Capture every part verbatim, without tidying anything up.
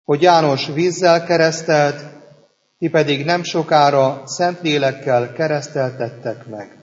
hogy János vízzel keresztelt, ti pedig nem sokára Szentlélekkel kereszteltettek meg.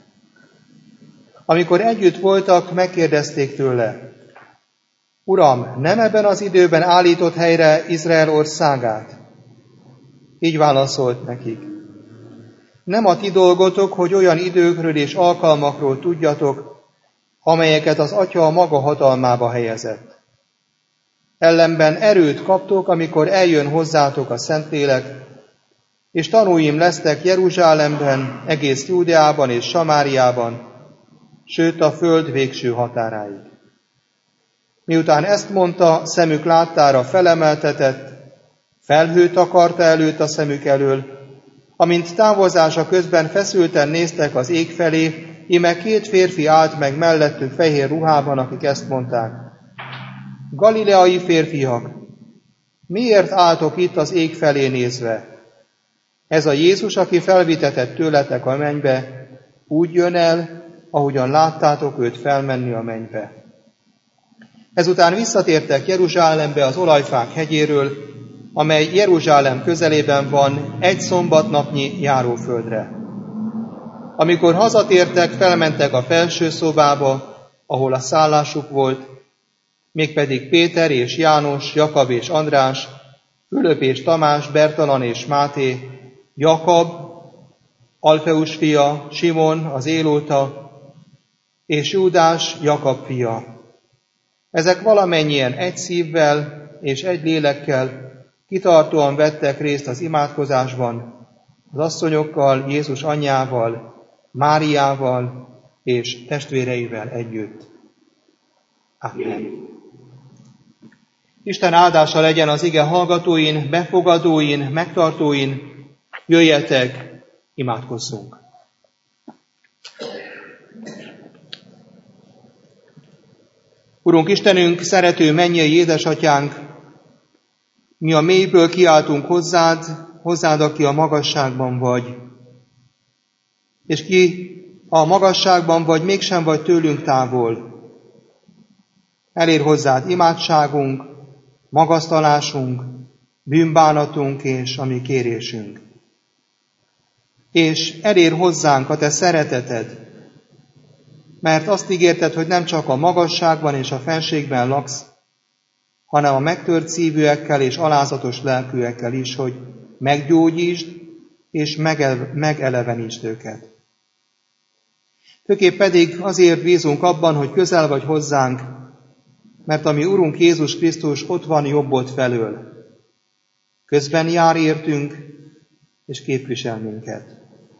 Amikor együtt voltak, megkérdezték tőle: Uram, nem ebben az időben állított helyre Izrael országát? Így válaszolt nekik: nem a ti dolgotok, hogy olyan időkről és alkalmakról tudjatok, amelyeket az Atya a maga hatalmába helyezett. Ellenben erőt kaptok, amikor eljön hozzátok a Szentlélek, és tanúim lesztek Jeruzsálemben, egész Júdeában és Samáriában, sőt a föld végső határáig. Miután ezt mondta, szemük láttára felemeltetett, felhőt akarta előtt a szemük elől, amint távozása közben feszülten néztek az ég felé, íme két férfi állt meg mellettük fehér ruhában, akik ezt mondták: Galileai férfiak, miért álltok itt az ég felé nézve? Ez a Jézus, aki felvitetett tőletek a mennybe, úgy jön el, ahogyan láttátok őt felmenni a mennybe. Ezután visszatértek Jeruzsálembe az Olajfák hegyéről, amely Jeruzsálem közelében van, egy szombatnapnyi járóföldre. Amikor hazatértek, felmentek a felső szobába, ahol a szállásuk volt, mégpedig Péter és János, Jakab és András, Fülöp és Tamás, Bertalan és Máté, Jakab, Alfeus fia, Simon, az Élóta, és Júdás, Jakab fia. Ezek valamennyien egy szívvel és egy lélekkel kitartóan vettek részt az imádkozásban, az asszonyokkal, Jézus anyjával, Máriával és testvéreivel együtt. Amen. Isten áldása legyen az ige hallgatóin, befogadóin, megtartóin. Jöjjetek, imádkozzunk! Urunk Istenünk, szerető mennyei édesatyánk, mi a mélyből kiáltunk hozzád, hozzád, aki a magasságban vagy. És ki a magasságban vagy, mégsem vagy tőlünk távol. Elér hozzád imádságunk, magasztalásunk, bűnbánatunk és a mi kérésünk. És elér hozzánk a te szereteted, mert azt ígérted, hogy nem csak a magasságban és a fenségben laksz, hanem a megtört szívűekkel és alázatos lelkűekkel is, hogy meggyógyítsd és megele- megelevenítsd őket. Főképp pedig azért bízunk abban, hogy közel vagy hozzánk, mert a mi Urunk Jézus Krisztus ott van jobbod felől. Közben jár értünk, és képvisel minket.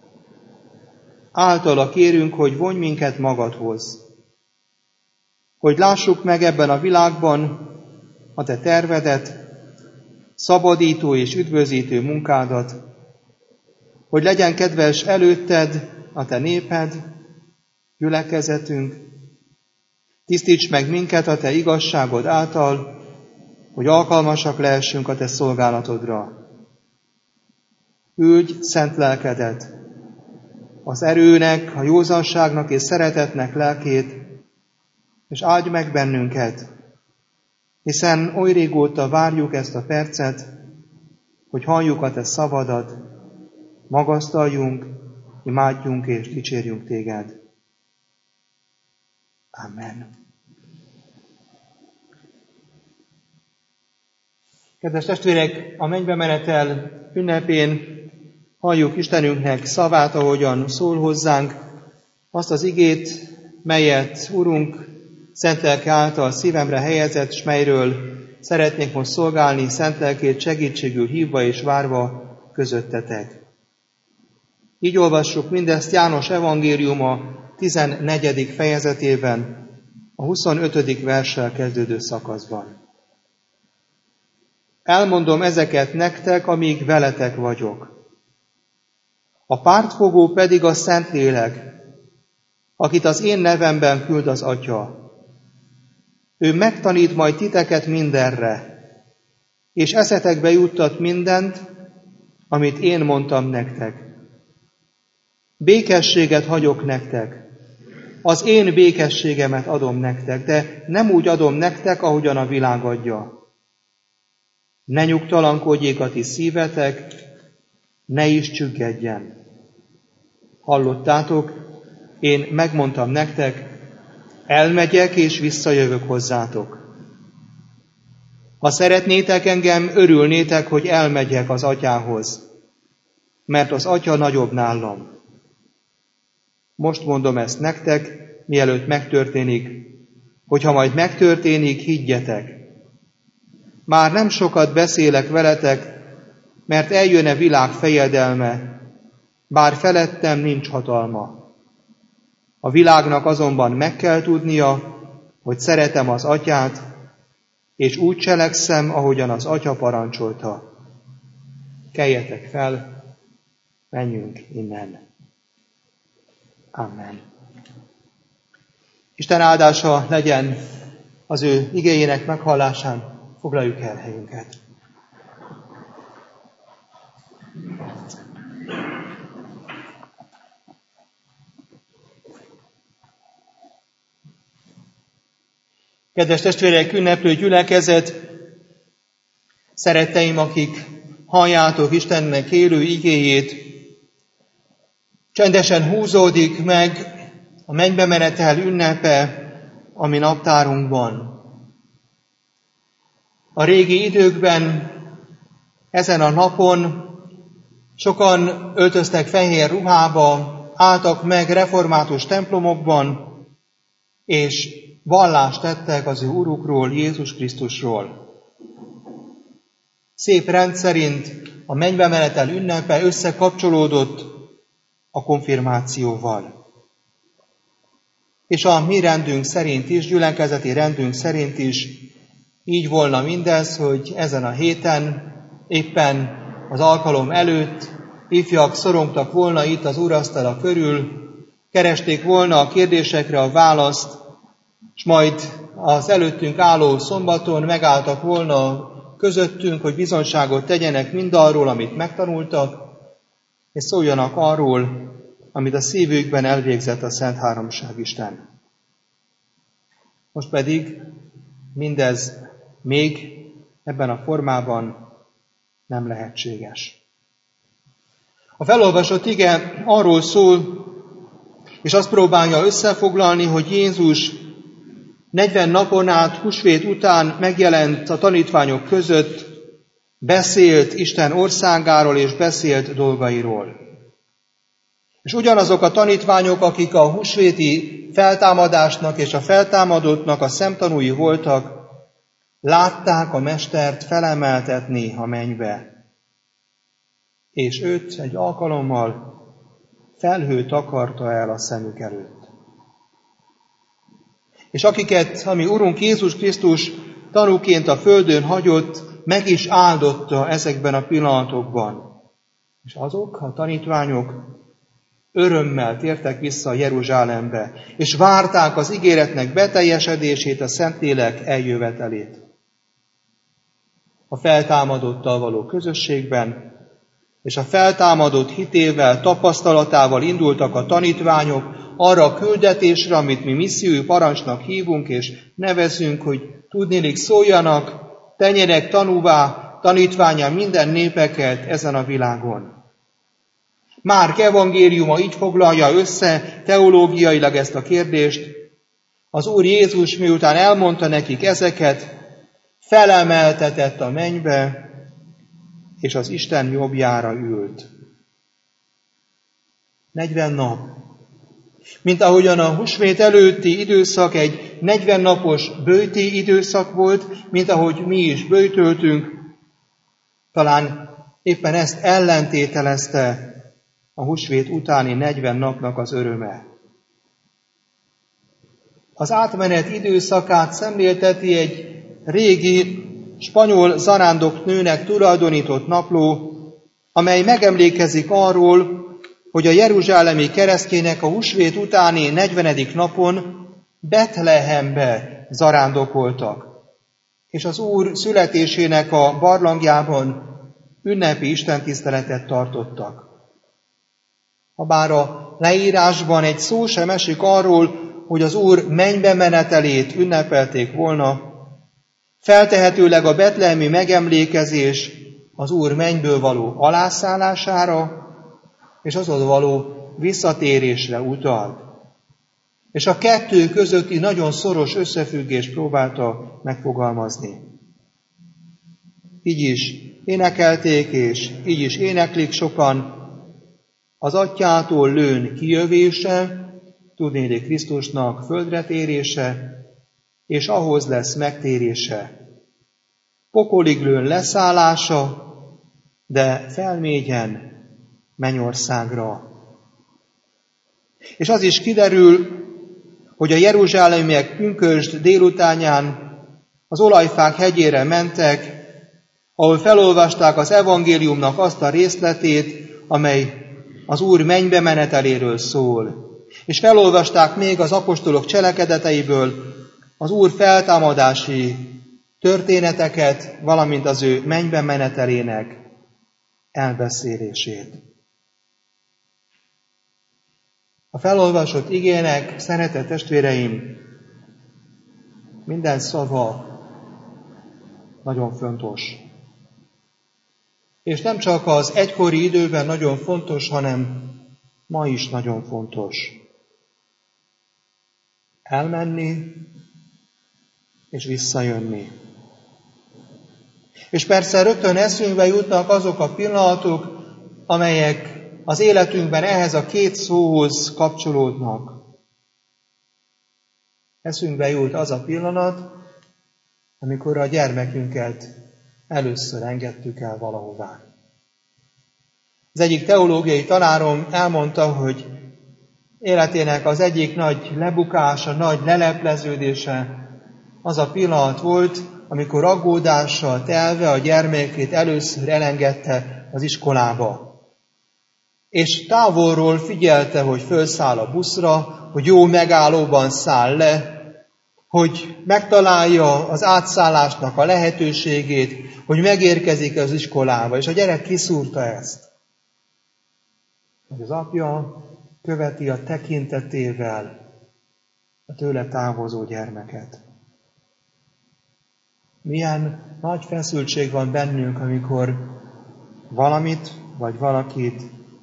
Általa kérünk, hogy vonj minket magadhoz, hogy lássuk meg ebben a világban a te tervedet, szabadító és üdvözítő munkádat, hogy legyen kedves előtted a te néped, gyülekezetünk, tisztíts meg minket a te igazságod által, hogy alkalmasak lehessünk a te szolgálatodra. Küldj szent lelkedet, az erőnek, a józanságnak és szeretetnek lelkét, és áldj meg bennünket, hiszen oly régóta várjuk ezt a percet, hogy halljuk a te szavadat, magasztaljunk, imádjunk és dicsérjünk téged. Amen. Kedves testvérek, a mennybe menetel ünnepén halljuk Istenünknek szavát, ahogyan szól hozzánk, azt az igét, melyet Urunk szent lelke által szívemre helyezett, s melyről szeretnék most szolgálni, szent lelkét segítségül hívva és várva közöttetek. Így olvassuk mindezt János evangéliuma tizennegyedik fejezetében, a huszonötödik verssel kezdődő szakaszban. Elmondom ezeket nektek, amíg veletek vagyok. A pártfogó pedig a Szentlélek, akit az én nevemben küld az Atya. Ő megtanít majd titeket mindenre, és eszetekbe juttat mindent, amit én mondtam nektek. Békességet hagyok nektek, az én békességemet adom nektek, de nem úgy adom nektek, ahogyan a világ adja. ne nyugtalankodjék a ti szívetek, ne is csüggedjen. Hallottátok, én megmondtam nektek, elmegyek és visszajövök hozzátok. Ha szeretnétek engem, örülnétek, hogy elmegyek az atyához, mert az atya nagyobb nálam. Most mondom ezt nektek, mielőtt megtörténik, hogyha majd megtörténik, higgyetek. Már nem sokat beszélek veletek, mert eljön-e világ fejedelme, bár felettem nincs hatalma. A világnak azonban meg kell tudnia, hogy szeretem az atyát, és úgy cselekszem, ahogyan az atya parancsolta. Keljetek fel, menjünk innen. Amen. Isten áldása legyen az ő igéjének meghallásán. Foglaljuk el helyünket. Kedves testvérek, ünneplő gyülekezet, szeretteim, akik halljátok Istennek élő igéjét, csendesen húzódik meg a mennybe menetel ünnepe a mi naptárunkban. A régi időkben, ezen a napon sokan öltöztek fehér ruhába, álltak meg református templomokban, és vallást tettek az ő Urukról, Jézus Krisztusról. Szép rendszerint a mennybe menetel ünnepe összekapcsolódott a konfirmációval. És a mi rendünk szerint is, gyülekezeti rendünk szerint is így volna mindez, hogy ezen a héten, éppen az alkalom előtt ifjak szorongtak volna itt az úrasztala körül, keresték volna a kérdésekre a választ, és majd az előttünk álló szombaton megálltak volna közöttünk, hogy bizonyságot tegyenek mindarról, amit megtanultak, és szóljanak arról, amit a szívükben elvégzett a Szent Háromság Isten. Most pedig mindez még ebben a formában nem lehetséges. A felolvasott ige arról szól, és azt próbálja összefoglalni, hogy Jézus negyven napon át húsvét után megjelent a tanítványok között, beszélt Isten országáról és beszélt dolgairól. És ugyanazok a tanítványok, akik a húsvéti feltámadásnak és a feltámadottnak a szemtanúi voltak, látták a mestert felemeltetni a mennybe. És őt egy alkalommal felhő takarta el a szemük előtt. És akiket, ami Urunk Jézus Krisztus tanúként a földön hagyott, meg is áldotta ezekben a pillanatokban. És azok, a tanítványok örömmel tértek vissza Jeruzsálembe, és várták az ígéretnek beteljesedését, a Szentlélek eljövetelét. A feltámadottal való közösségben, és a feltámadott hitével, tapasztalatával indultak a tanítványok arra a küldetésre, amit mi missziói parancsnak hívunk, és nevezünk, hogy tudniillik szóljanak, tenjenek tanúvá, tanítvánnyá minden népeket ezen a világon. Márk evangéliuma így foglalja össze teológiailag ezt a kérdést. Az Úr Jézus, miután elmondta nekik ezeket, felemeltetett a mennybe, és az Isten jobbjára ült. negyven nap. Mint ahogyan a húsvét előtti időszak egy negyven napos böjti időszak volt, mint ahogy mi is böjtöltünk, talán éppen ezt ellentételezte a húsvét utáni negyven napnak az öröme. Az átmenet időszakát szemlélteti egy régi spanyol zarándok nőnek tulajdonított napló, amely megemlékezik arról, hogy a jeruzsálemi keresztények a húsvét utáni negyvenedik napon Betlehembe zarándokoltak, és az Úr születésének a barlangjában ünnepi istentiszteletet tartottak. Habár a leírásban egy szó sem esik arról, hogy az Úr mennybe menetelét ünnepelték volna, Feltehetőleg a betlehemi megemlékezés az Úr mennyből való alászállására és azon való visszatérésre utalt. És a kettő közötti nagyon szoros összefüggést próbálta megfogalmazni. Így is énekelték, és így is éneklik sokan az Atyától lőn kijövése, tudnélik Krisztusnak földre térése, és ahhoz lesz megtérése. Pokolig lőn leszállása, de felmégyen mennyországra. És az is kiderül, hogy a jeruzsálemiek pünkösd délutánján az Olajfák hegyére mentek, ahol felolvasták az evangéliumnak azt a részletét, amely az Úr mennybe meneteléről szól. És felolvasták még az apostolok cselekedeteiből az Úr feltámadási történeteket, valamint az ő mennybe menetelének elbeszélését. A felolvasott igének, szeretett testvéreim, minden szava nagyon fontos. És nem csak az egykori időben nagyon fontos, hanem ma is nagyon fontos. Elmenni és visszajönni. És persze rögtön eszünkbe jutnak azok a pillanatok, amelyek az életünkben ehhez a két szóhoz kapcsolódnak. Eszünkbe jut az a pillanat, amikor a gyermekünket először engedtük el valahová. Az egyik teológiai tanárom elmondta, hogy életének az egyik nagy lebukása, nagy lelepleződése az a pillanat volt, amikor aggódással telve a gyermekét először elengedte az iskolába. És távolról figyelte, hogy fölszáll a buszra, hogy jó megállóban száll le, hogy megtalálja az átszállásnak a lehetőségét, hogy megérkezik az iskolába, és a gyerek kiszúrta ezt. Hogy az apja követi a tekintetével a tőle távozó gyermeket. Milyen nagy feszültség van bennünk, amikor valamit vagy valakit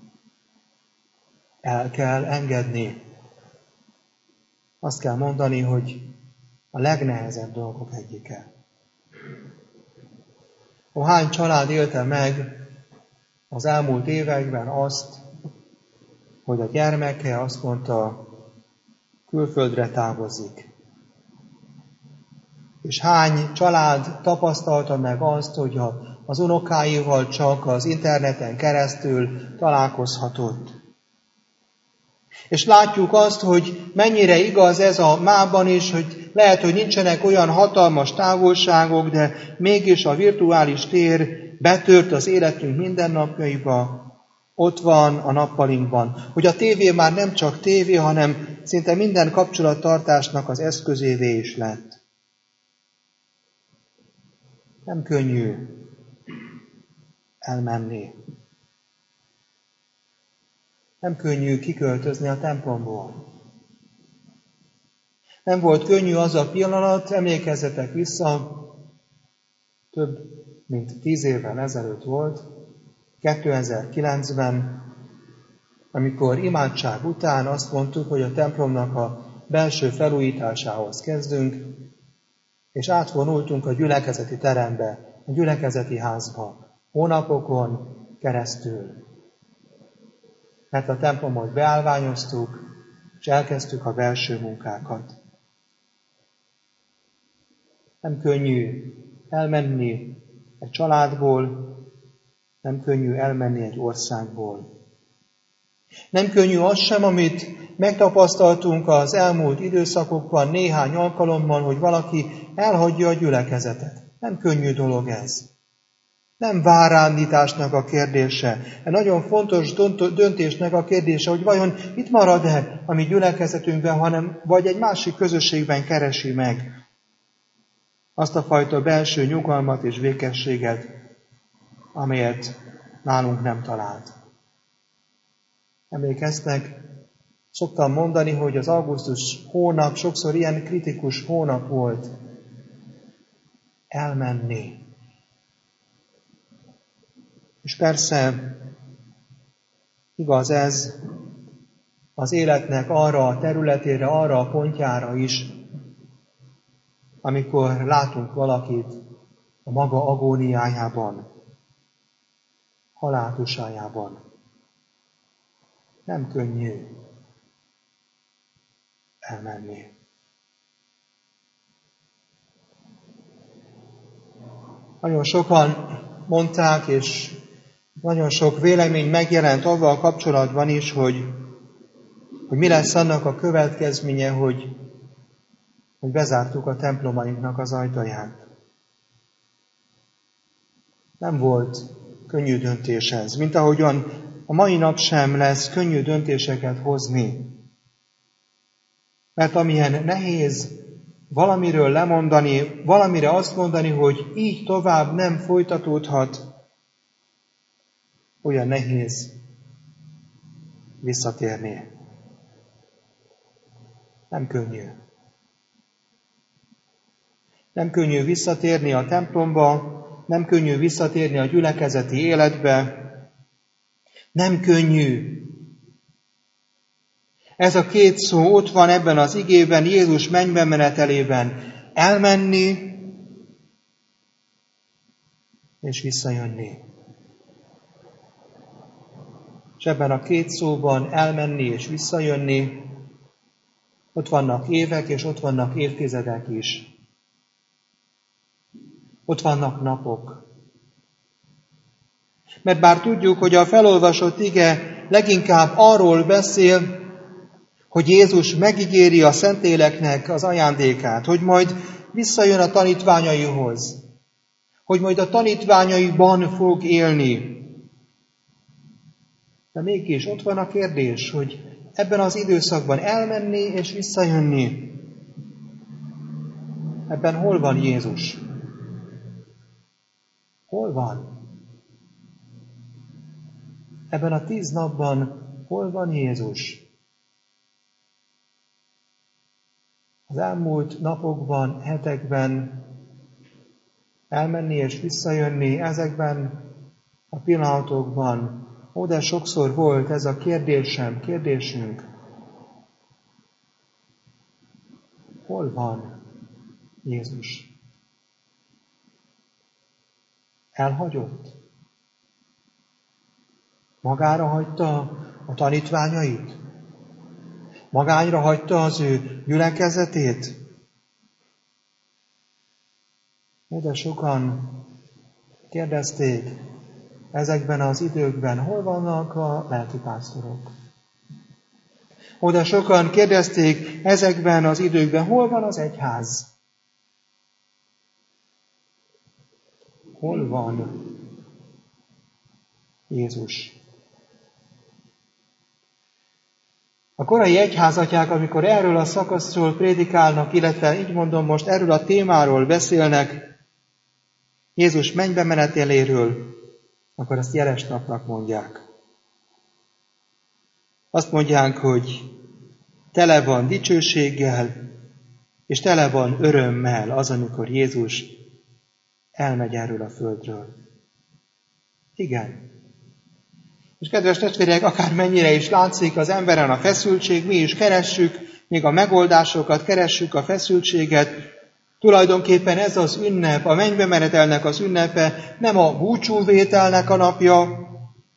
el kell engedni. Azt kell mondani, hogy a legnehezebb dolgok egyike. Ó, hány család élte meg az elmúlt években azt, hogy a gyermeke azt mondta, külföldre távozik. És hány család tapasztalta meg azt, hogy az unokáival csak az interneten keresztül találkozhatott. És látjuk azt, hogy mennyire igaz ez a mában is, hogy lehet, hogy nincsenek olyan hatalmas távolságok, de mégis a virtuális tér betört az életünk mindennapjaiba, ott van a nappalinkban. Hogy a tévé már nem csak tévé, hanem szinte minden kapcsolattartásnak az eszközévé is lett. Nem könnyű elmenni. Nem könnyű kiköltözni a templomból. Nem volt könnyű az a pillanat, emlékezzetek vissza, több mint tíz évvel ezelőtt volt, kétezer-kilencben, amikor imádság után azt mondtuk, hogy a templomnak a belső felújításához kezdünk, és átvonultunk a gyülekezeti terembe, a gyülekezeti házba, hónapokon keresztül. Mert a templomot beállványoztuk, és elkezdtük a belső munkákat. Nem könnyű elmenni egy családból, nem könnyű elmenni egy országból. Nem könnyű az sem, amit megtapasztaltunk az elmúlt időszakokban néhány alkalommal, hogy valaki elhagyja a gyülekezetet. Nem könnyű dolog ez. Nem várándításnak a kérdése. Egy nagyon fontos döntésnek a kérdése, hogy vajon itt marad-e a mi gyülekezetünkben, hanem vagy egy másik közösségben keresi meg azt a fajta belső nyugalmat és békességet, amelyet nálunk nem talált. Emlékeztek, szoktam mondani, hogy az augusztus hónap sokszor ilyen kritikus hónap volt. elmenni. És persze igaz ez az életnek arra a területére, arra a pontjára is, amikor látunk valakit a maga agóniájában, haláltusájában. Nem könnyű elmenni. Nagyon sokan mondták, és nagyon sok vélemény megjelent avval kapcsolatban is, hogy, hogy mi lesz annak a következménye, hogy, hogy bezártuk a templomainknak az ajtaját. Nem volt könnyű döntés ez, mint ahogyan a mai nap sem lesz könnyű döntéseket hozni. Mert amilyen nehéz valamiről lemondani, valamire azt mondani, hogy így tovább nem folytatódhat, olyan nehéz visszatérni. Nem könnyű. Nem könnyű visszatérni a templomba, nem könnyű visszatérni a gyülekezeti életbe, nem könnyű. Ez a két szó ott van ebben az igében, Jézus mennybe menetelében. Elmenni és visszajönni. És ebben a két szóban elmenni és visszajönni, ott vannak évek és ott vannak évtizedek is. Ott vannak napok. Mert bár tudjuk, hogy a felolvasott ige leginkább arról beszél, hogy Jézus megígéri a Szentléleknek az ajándékát, hogy majd visszajön a tanítványaihoz, hogy majd a tanítványaiban fog élni. De mégis ott van a kérdés, hogy ebben az időszakban elmenni és visszajönni. Ebben hol van Jézus? Hol van? Ebben a tíz napban hol van Jézus? Az elmúlt napokban, hetekben elmenni és visszajönni, ezekben a pillanatokban, ó, de sokszor volt ez a kérdésem, kérdésünk. Hol van Jézus? Elhagyott? Magára hagyta a tanítványait? Magányra hagyta az ő gyülekezetét? De sokan kérdezték ezekben az időkben, hol vannak a lelkipásztorok? Oda sokan kérdezték ezekben az időkben, hol van az egyház? Hol van Jézus? A korai egyházatják, amikor erről a szakaszról prédikálnak, illetve így mondom most erről a témáról beszélnek, Jézus mennybe meneteléről, akkor azt jeles napnak mondják. Azt mondják, hogy tele van dicsőséggel, és tele van örömmel az, amikor Jézus elmegy erről a földről. Igen. És kedves testvérek, akármennyire is látszik az emberen a feszültség, mi is keressük, még a megoldásokat, keressük a feszültséget. Tulajdonképpen ez az ünnep, a mennybe menetelnek az ünnepe nem a búcsúvételnek a napja,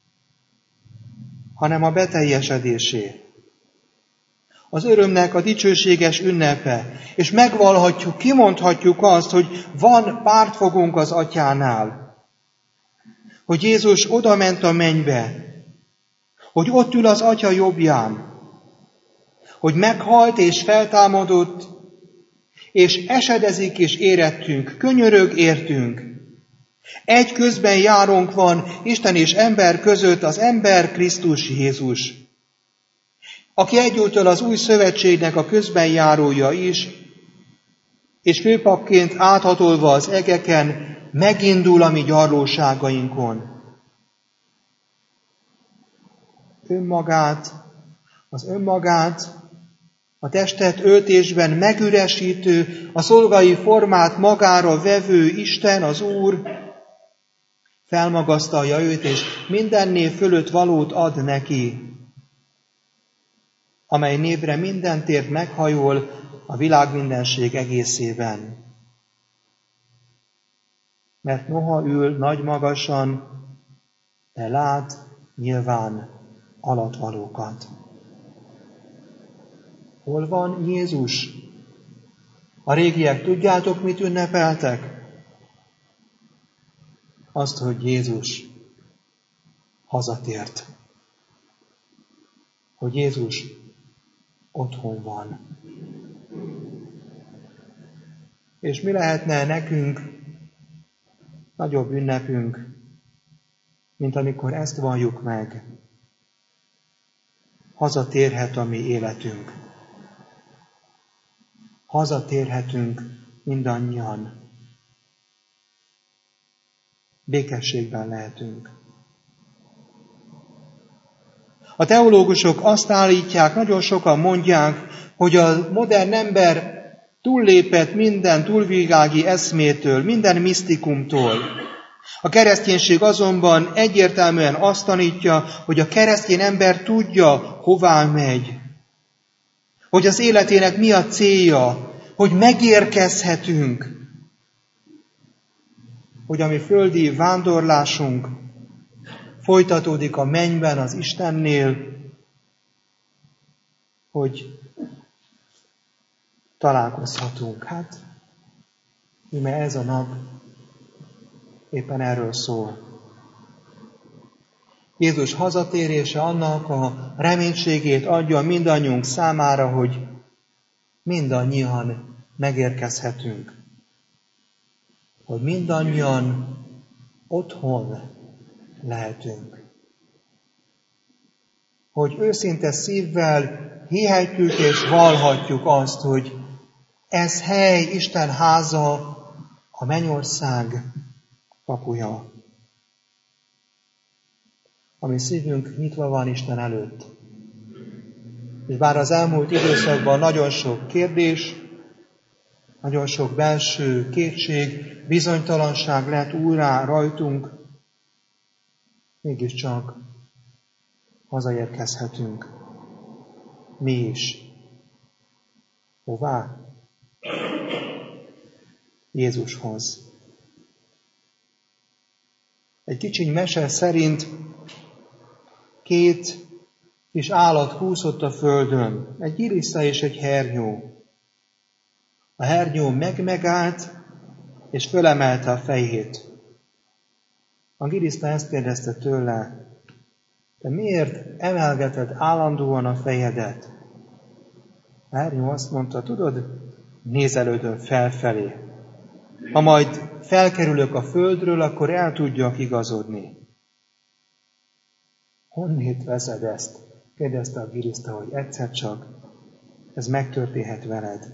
hanem a beteljesedésé. Az örömnek a dicsőséges ünnepe. És megvalhatjuk, kimondhatjuk azt, hogy van pártfogunk az Atyánál. Hogy Jézus odament a mennybe. Hogy ott ül az Atya jobbján. Hogy meghalt és feltámadott, és esedezik és érettünk, könyörög értünk. Egy közben járónk van Isten és ember között, az ember Krisztus Jézus, aki egyúttal az új szövetségnek a közben járója is, és főpapként áthatolva az egeken megindul a mi gyarlóságainkon. Önmagát, az önmagát a testet öltésben megüresítő, a szolgai formát magára vevő Isten, az Úr felmagasztalja őt, és minden név fölött valót ad neki, amely névre minden tért meghajol a világmindenség egészében. Mert noha ül nagy magasan, de lát nyilván alattvalókat. Hol van Jézus? A régiek tudjátok, mit ünnepeltek? Azt, hogy Jézus hazatért. Hogy Jézus otthon van. És mi lehetne nekünk nagyobb ünnepünk, mint amikor ezt valljuk meg? Hazatérhet a mi életünk. Hazatérhetünk mindannyian. Békességben lehetünk. A teológusok azt állítják, nagyon sokan mondják, hogy a modern ember túllépett minden túlvilági eszmétől, minden misztikumtól. A kereszténység azonban egyértelműen azt tanítja, hogy a keresztény ember tudja, hová megy. Hogy az életének mi a célja, hogy megérkezhetünk. Hogy a mi földi vándorlásunk folytatódik a mennyben az Istennél, hogy találkozhatunk. Hát, íme ez a nap éppen erről szól. Jézus hazatérése annak a reménységét adja mindannyiunk számára, hogy mindannyian megérkezhetünk. Hogy mindannyian otthon lehetünk. Hogy őszinte szívvel hihetjük és vallhatjuk azt, hogy ez hely, Isten háza, a mennyország kapuja. A mi szívünk nyitva van Isten előtt. És bár az elmúlt időszakban nagyon sok kérdés, nagyon sok belső kétség, bizonytalanság lett újra rajtunk, mégiscsak hazaérkezhetünk. Mi is. Hová? Jézushoz. Egy kicsiny mese szerint két kis állat kúszott a földön, egy giliszta és egy hernyó. A hernyó megmegállt, és fölemelte a fejét. A giliszta ezt kérdezte tőle, de miért emelgeted állandóan a fejedet? A hernyó azt mondta, tudod, nézelődöm felfelé. Ha majd felkerülök a földről, akkor el tudjak igazodni. Honnét veszed ezt? Kérdezte a giliszta, hogy egyszer csak ez megtörténhet veled.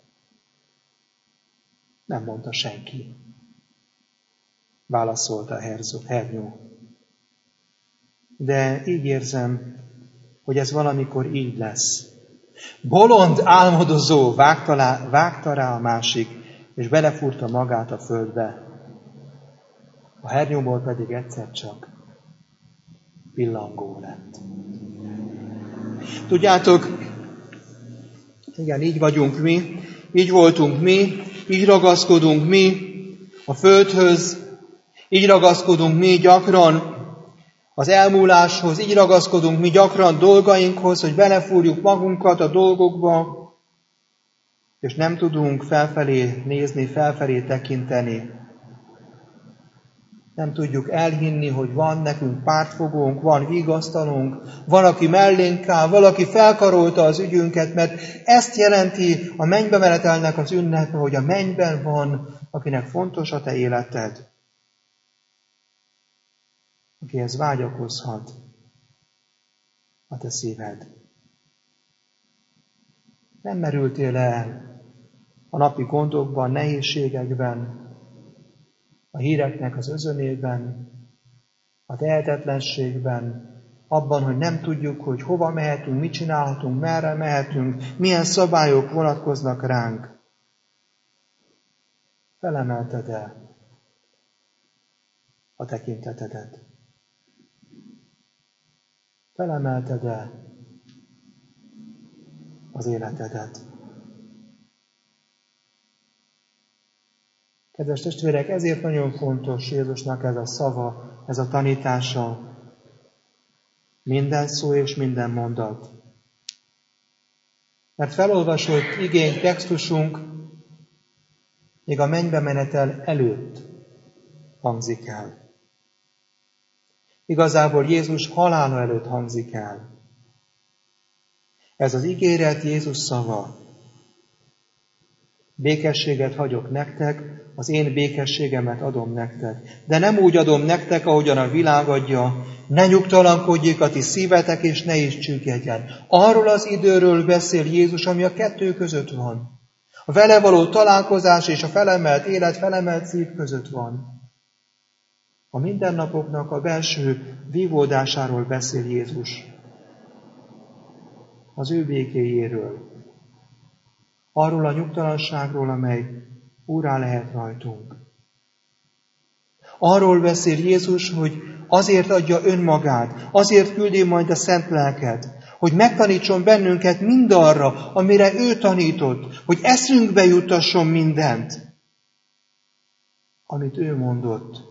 Nem mondta senki. Válaszolta a hernyó. De így érzem, hogy ez valamikor így lesz. Bolond álmodozó vágta, lá, vágta rá a másik, és belefúrta magát a földbe. A hernyóból pedig egyszer csak pillangó lett. Tudjátok, igen, így vagyunk mi, így voltunk mi, így ragaszkodunk mi a földhöz, így ragaszkodunk mi gyakran az elmúláshoz, így ragaszkodunk mi gyakran dolgainkhoz, hogy belefúrjuk magunkat a dolgokba, és nem tudunk felfelé nézni, felfelé tekinteni. Nem tudjuk elhinni, hogy van nekünk pártfogónk, van vigasztalónk, van, aki mellénk áll, valaki felkarolta az ügyünket, mert ezt jelenti a mennybe menetelnek az ünnepe, hogy a mennyben van, akinek fontos a te életed. Akihez vágyakozhat a te szíved. Nem merültél el a napi gondokban, nehézségekben, a híreknek az özönében, a tehetetlenségben, abban, hogy nem tudjuk, hogy hova mehetünk, mit csinálhatunk, merre mehetünk, milyen szabályok vonatkoznak ránk. Felemelted el a tekintetedet. Felemelted el az életedet. Kedves testvérek, ezért nagyon fontos Jézusnak ez a szava, ez a tanítása, minden szó és minden mondat. Mert felolvasott igény, textusunk még a mennybe menetel előtt hangzik el. Igazából Jézus halála előtt hangzik el. Ez az ígéret Jézus szava. Békességet hagyok nektek, az én békességemet adom nektek. De nem úgy adom nektek, ahogyan a világ adja, ne nyugtalankodjék a ti szívetek, és ne is csüggedjen. Arról az időről beszél Jézus, ami a kettő között van. A vele való találkozás és a felemelt élet, felemelt szív között van. A mindennapoknak a belső vívódásáról beszél Jézus. Az ő békéjéről. Arról a nyugtalanságról, amely úrrá lehet rajtunk. Arról beszél Jézus, hogy azért adja önmagát, azért küldi majd a szent lelket, hogy megtanítson bennünket mindarra, amire ő tanított, hogy eszünkbe jutasson mindent, amit ő mondott.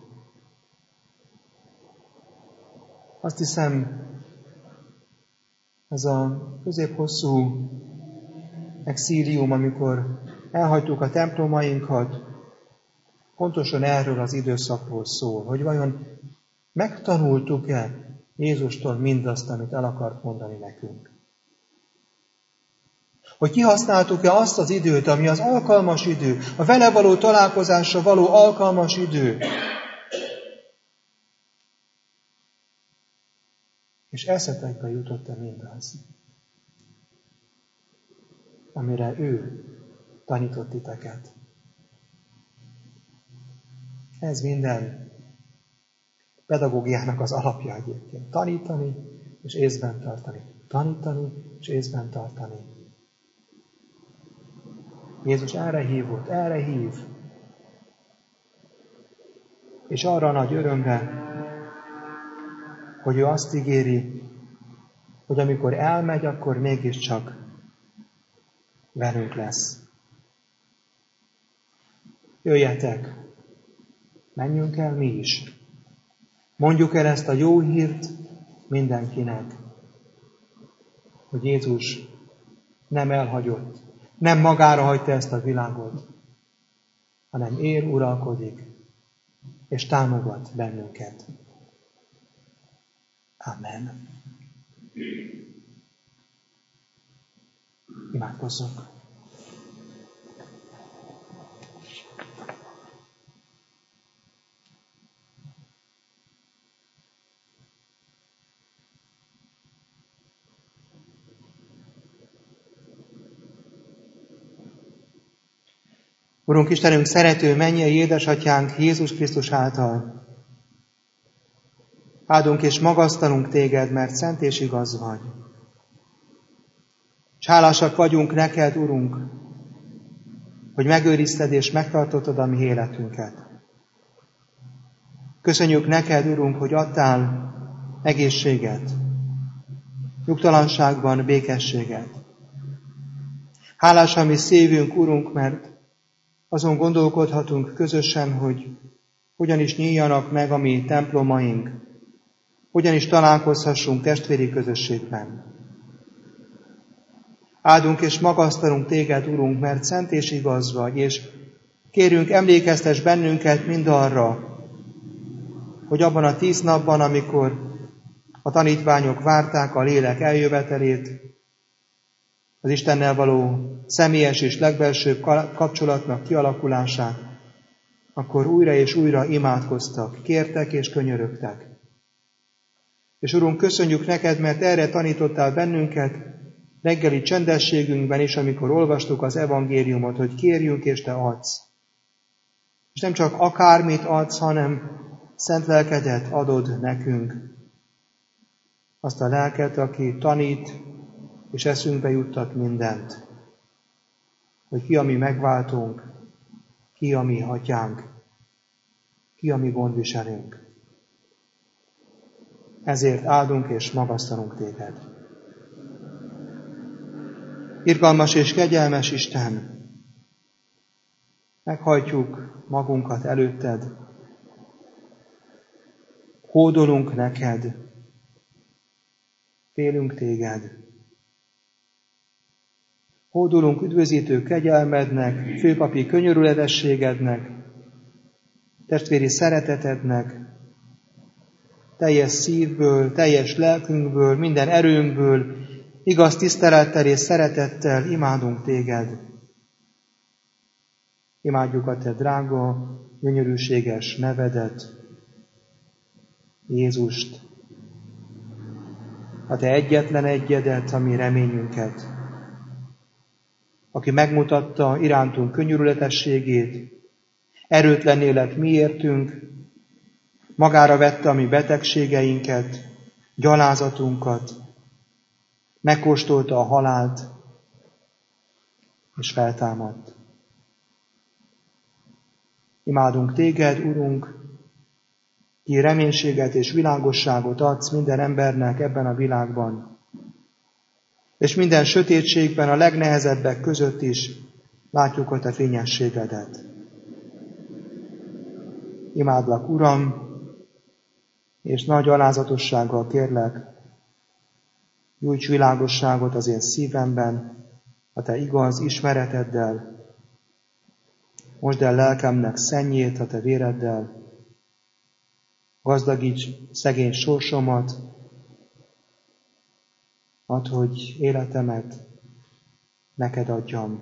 Azt hiszem, ez a középhosszú exílium, amikor elhagytuk a templomainkat, pontosan erről az időszakról szól, hogy vajon megtanultuk-e Jézustól mindazt, amit el akart mondani nekünk. Hogy kihasználtuk-e azt az időt, ami az alkalmas idő, a vele való találkozásra való alkalmas idő. És eszetekbe jutott-e mindaz, amire ő tanított titeket. Ez minden pedagógiának az alapja egyébként. Tanítani és észben tartani. Tanítani és észben tartani. Jézus erre hívott, erre hív. És arra nagy örömre, hogy ő azt ígéri, hogy amikor elmegy, akkor mégiscsak velünk lesz. Jöjjetek, menjünk el mi is. Mondjuk el ezt a jó hírt mindenkinek, hogy Jézus nem elhagyott, nem magára hagyta ezt a világot, hanem él, uralkodik, és támogat bennünket. Amen. Imádkozzunk. Urunk Istenünk, szerető mennyei édesatyánk Jézus Krisztus által. Áldunk és magasztalunk téged, mert szent és igaz vagy. És hálásak vagyunk neked, Urunk, hogy megőrizted és megtartottad a mi életünket. Köszönjük neked, Urunk, hogy adtál egészséget, nyugtalanságban békességet. Hálás a mi szívünk, Urunk, mert azon gondolkodhatunk közösen, hogy hogyan is nyíljanak meg a mi templomaink, hogyan is találkozhassunk testvéri közösségben. Áldunk és magasztalunk téged, Urunk, mert szent és igaz vagy, és kérünk, emlékeztess bennünket mindarra, hogy abban a tíz napban, amikor a tanítványok várták a lélek eljövetelét, az Istennel való személyes és legbelsőbb kapcsolatnak kialakulását, akkor újra és újra imádkoztak, kértek és könyörögtek. És Urunk, köszönjük neked, mert erre tanítottál bennünket reggeli csendességünkben is, amikor olvastuk az evangéliumot, hogy kérjünk és te adsz. És nem csak akármit adsz, hanem szent lelkedet adod nekünk. azt a lelket, aki tanít és eszünkbe juttat mindent, hogy ki a mi megváltunk, ki a mi atyánk, ki a mi gondviselőnk. Ezért áldunk és magasztalunk téged. Irgalmas és kegyelmes Isten, meghajtjuk magunkat előtted, hódolunk neked, félünk téged. Hódolunk üdvözítő kegyelmednek, főpapi könyörületességednek, testvéri szeretetednek, teljes szívből, teljes lelkünkből, minden erőnkből, igaz tisztelettel és szeretettel imádunk téged. Imádjuk a te drága, gyönyörűséges nevedet, Jézust, a te egyetlen egyedet, a mi reményünket, aki megmutatta irántunk könyörületességét, erőtlenné lett miértünk, magára vette a mi betegségeinket, gyalázatunkat, megkóstolta a halált, és feltámadt. Imádunk téged, Urunk, ki reménységet és világosságot adsz minden embernek ebben a világban, és minden sötétségben, a legnehezebbek között is látjuk a te fényességedet. Imádlak, Uram, és nagy alázatossággal kérlek, nyújts világosságot az én szívemben, a te igaz ismereteddel, mosd el lelkemnek szennyét a te véreddel, gazdagíts szegény sorsomat, add, hogy életemet neked adjam.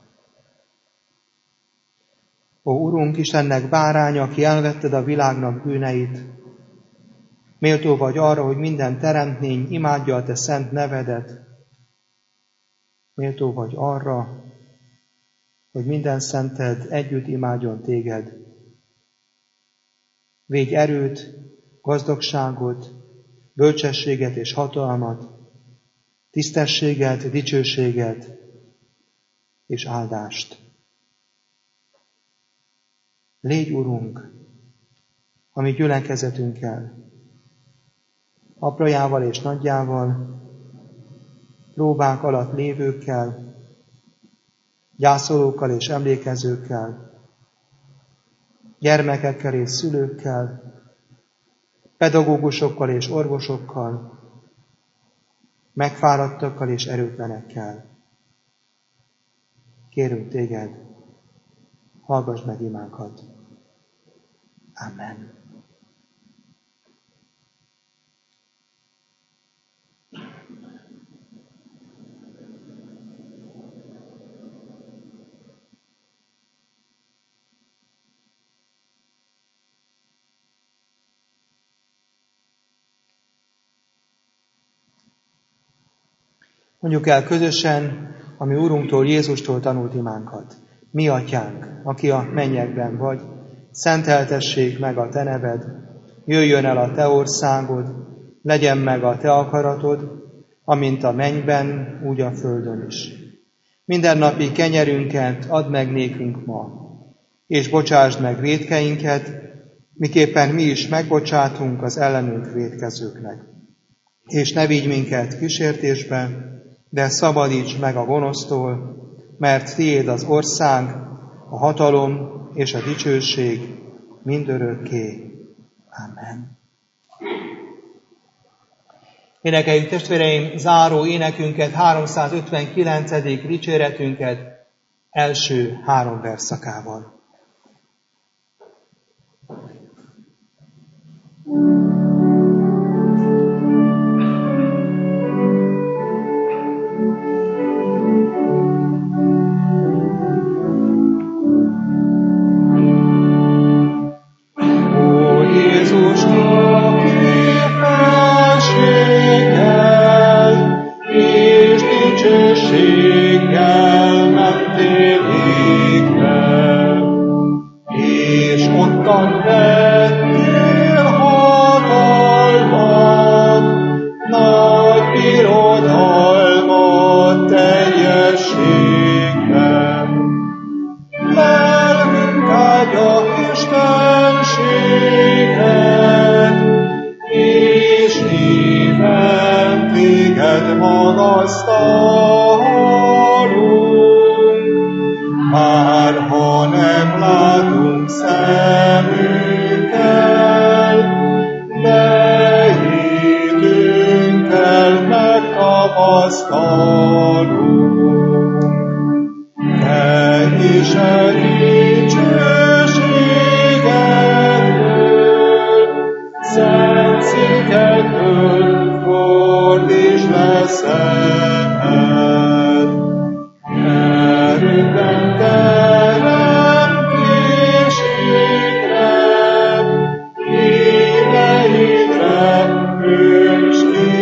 Ó, Urunk, Istennek báránya, aki elvetted a világnak bűneit, méltó vagy arra, hogy minden teremtmény imádja a te szent nevedet. Méltó vagy arra, hogy minden szented együtt imádjon téged. Védj erőt, gazdagságot, bölcsességet és hatalmat, tisztességet, dicsőséget és áldást. Légy, Urunk, a mi gyülekezetünkkel, aprajával és nagyjával, próbák alatt lévőkkel, gyászolókkal és emlékezőkkel, gyermekekkel és szülőkkel, pedagógusokkal és orvosokkal, megfáradtakkal és erőtlenekkel. Kérünk téged, hallgass meg imánkat. Amen. Mondjuk el közösen a mi Úrunktól, Jézustól tanult imánkat. Mi atyánk, aki a mennyekben vagy, szenteltessék meg a te neved, jöjjön el a te országod, legyen meg a te akaratod, amint a mennyben, úgy a földön is. Mindennapi kenyerünket add meg nékünk ma, és bocsásd meg vétkeinket, miképpen mi is megbocsátunk az ellenünk vétkezőknek. És ne vigy minket kísértésbe, de szabadíts meg a gonosztól, mert tiéd az ország, a hatalom és a dicsőség mindörökké. Amen. Énekeljük, testvéreim, záró énekünket, háromszázötvenkilencedik dicséretünket első három versszakával. Dicsőséggel megtérítek. már ha nem látunk szemünkkel, de hitünkkel megtapasztalunk. Te Isten dicsőségedből, szent székedből fordítsd le szemed. Erőben teremtésidre, híveidre önts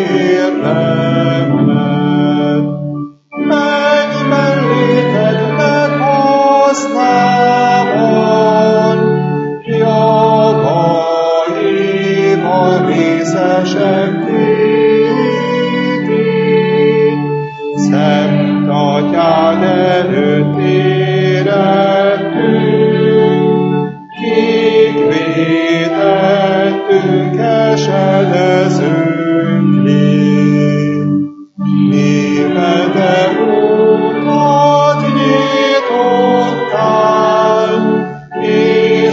kérlemet. Mennyiben léted meghasználvan, javaiban részesek téti. Szent Atyád előtt érettünk, kik vétettünk esedezünk lé. Mivel te utat nyitottál, és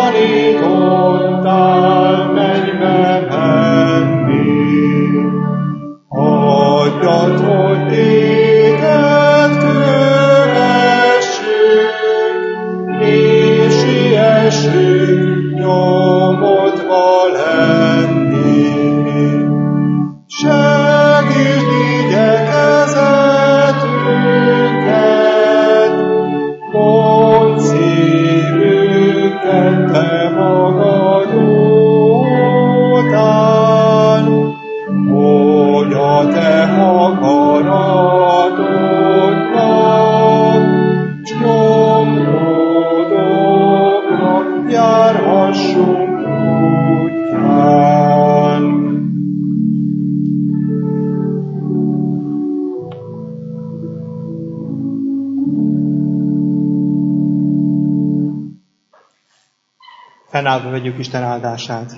tanítottál mennybe menni. Adjad, hogy téged kövessünk, és siessünk nyomodva lenni. Segítsd igyekezetünket, mondd szívünket te magad után, hogy a te akaratodnak, s nyomodoknak járhassunk útján. Fennállva vegyük Isten áldását.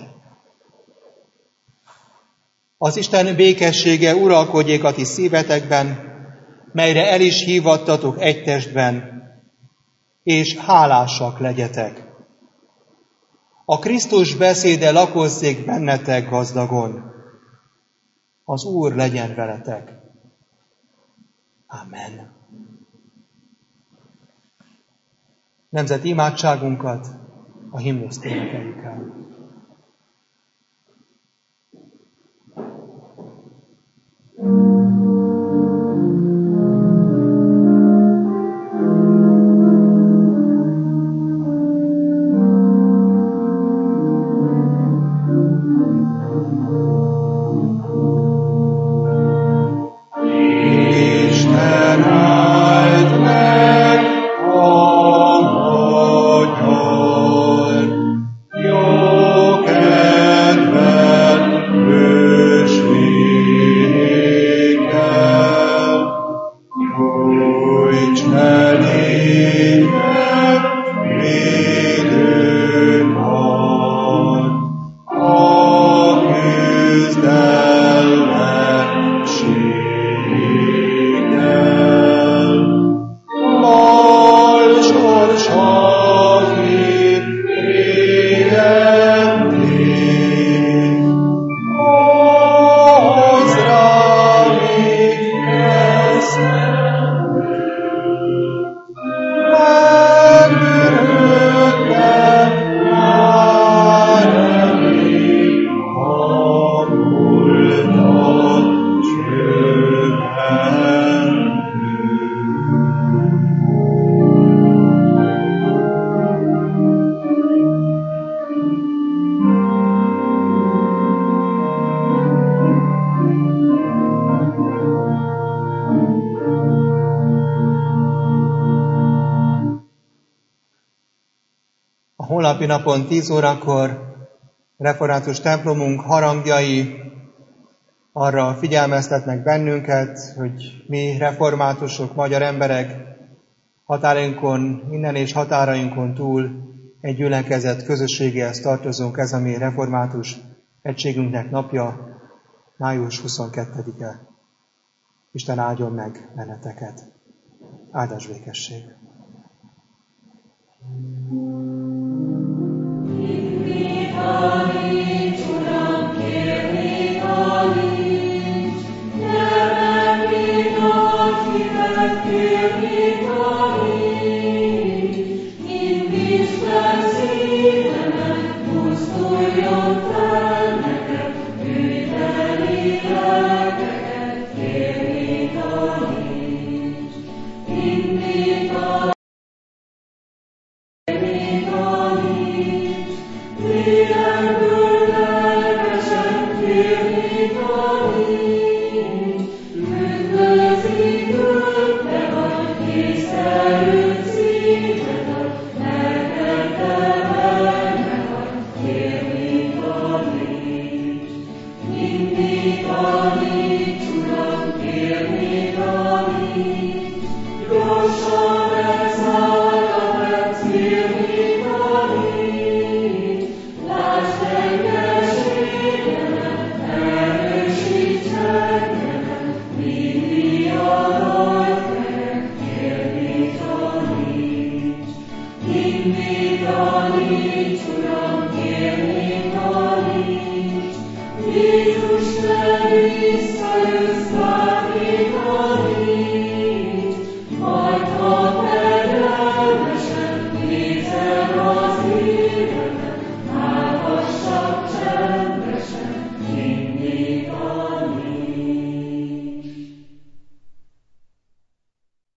Az Isten békessége uralkodjék a ti szívetekben, melyre el is hívattatok egy testben, és hálásak legyetek. A Krisztus beszéde lakozzék bennetek gazdagon. Az Úr legyen veletek. Amen. Nemzeti imádságunkat a himnuszt énekeljük el. Holnapi napon tíz órakor református templomunk harangjai arra figyelmeztetnek bennünket, hogy mi reformátusok, magyar emberek határainkon, innen és határainkon túl egy gyülekezet közösségéhez tartozunk. Ez a mi református egységünknek napja, május huszonkettedike. Isten áldjon meg benneteket. Áldás békesség. Taníts, Uram, kérni taníts, gyermeki nagy hívet kérni taníts, indítsd fel szívemet, pusztuljon fel neked, hűteni lelkeket kérni taníts, inni taníts, kérni taníts, lélekből lelkesen kérni taníts, üdvözítőt te vagy, észrelőtt szíved ad, lelked te vagy, kérni taníts. Inni taníts, Uram, kérni taníts, gyorsan elszállj a perc, kérni taníts, lásd engeségemet, erősíts engemet, vinni a rajt, kérni taníts. Inni taníts, Uram, kérni taníts, Jézus, te visszajössz, várni taníts, majd ha